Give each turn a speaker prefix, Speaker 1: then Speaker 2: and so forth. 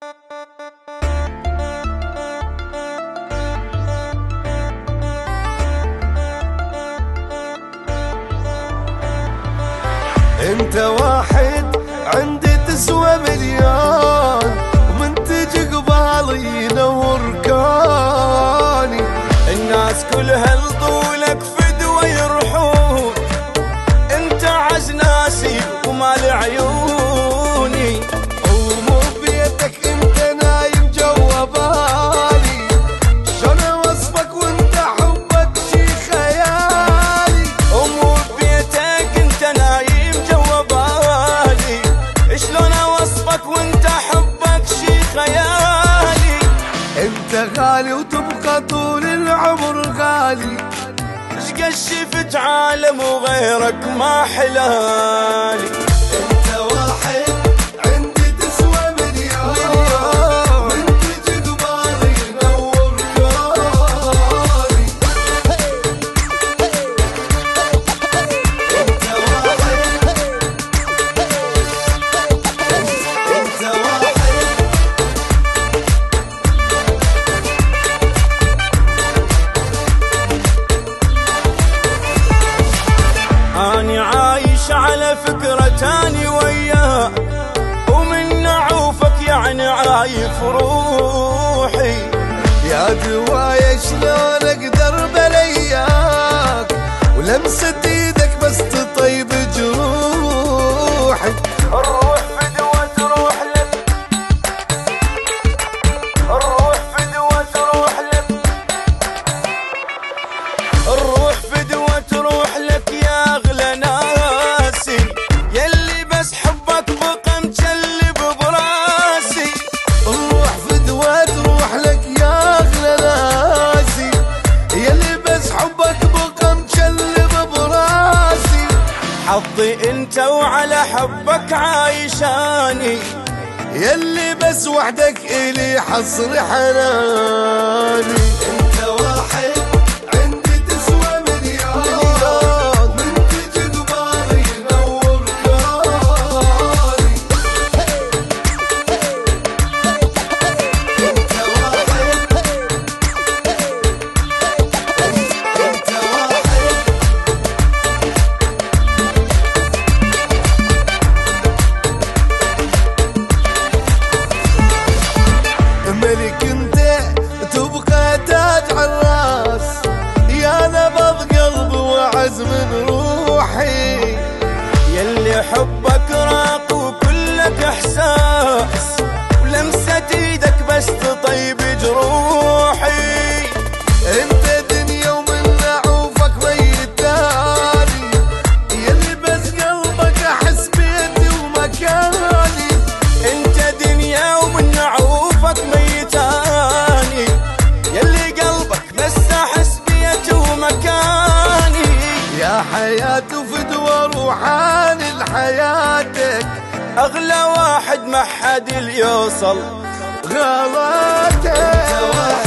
Speaker 1: انت واحد عندي تسوى مليون، ومن تجي قبالي ينور كوني.
Speaker 2: الناس كلها لطولك فدوى يرحون، انت عز ناسي ومال عيوني.
Speaker 1: ومو بيتك انت نايم جوا بالي، شلون اوصفك وانت حبك شي خيالي.
Speaker 2: ومو بيتك انت نايم جوا بالي، شلون اوصفك وانت حبك شي خيالي.
Speaker 1: انت غالي وتبقى طول العمر غالي،
Speaker 2: اشقد شفت عالم وغيرك ما حلالي.
Speaker 1: انت واحد عندي تسوى مليون، من تجي قبالي ينور كوني. انت واحد انت واحد
Speaker 2: اني عايش على فكرة تاني وياك، ومن اعوفك يعني عايف روحي.
Speaker 1: يا دوايا شلون اقدر بلياك، ولمسة ايدك بس تطيب جروحي.
Speaker 2: الروح فدوة تروح لك، الروح فدوة تروح لك، الروح فدوة تروح لك يا اغلى ناسي، يلي بس حبك بقى مجلب براسي.
Speaker 1: الروح فدوة تروح لك يا اغلى ناسي، يلي بس حبك بقى مجلب براسي.
Speaker 2: حظي انت وعلى حبك عايشاني،
Speaker 1: يلي بس وحدك الي حصر حناني. انت واحد عندي تسوى مليون، من تجي قبالي ينور كوني. انت واحد انت واحد ملك انت تبقى تاج عالراس، يا نبض قلبي وعز من روحي.
Speaker 2: يلي حبك راق وكلك احساس، ولمسة ايدك بس تطيب جروحي.
Speaker 1: انت دنيا ومن اعوفك ميتاني، يلي بس قلبك احس بيتي ومكاني.
Speaker 2: انت دنيا ومن عوفك ميتاني، يلي قلبك بس احس بيتي ومكاني.
Speaker 1: يا حياتي وفدوى روحاني لحياتك،
Speaker 2: اغلى واحد ما حد يوصل
Speaker 1: غلاتك.